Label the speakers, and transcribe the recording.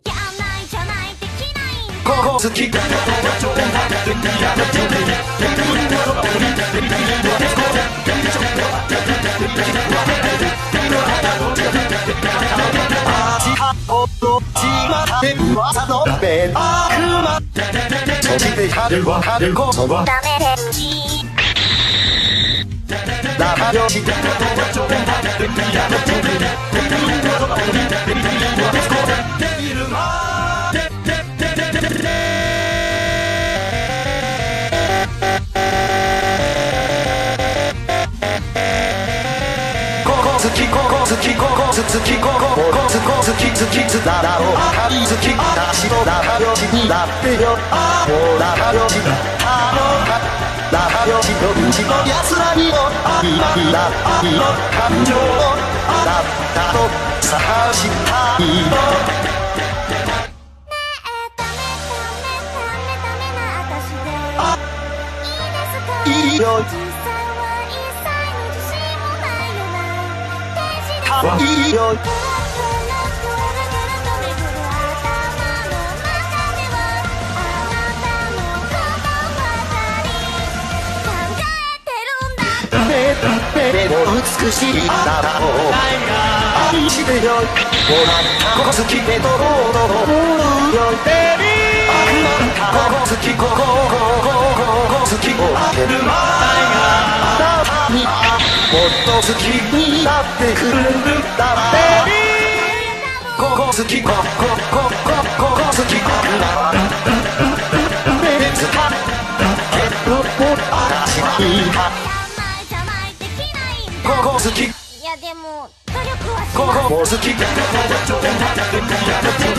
Speaker 1: やんないじゃないできないんだ
Speaker 2: ここ好き噂のベ悪魔そして春は春こそは
Speaker 1: ダメレンジ
Speaker 2: 仲良し好きここ好きここ好きここ好き好きつだろう旅好きだしの仲良しになってよもう仲良し仲良しのうちの奴らにも今だ愛の感情をだったと探したいのいいよいいよ目も美しいだろう愛してよほらここ好きでドロドロよベビーここ好きここ好きを当てる前があなたにもっと好きになってくるんだベビーここ好きここ好き別かけど私はいいかここ好きい
Speaker 1: やでも努力はし
Speaker 2: こ
Speaker 1: ます
Speaker 2: こも好き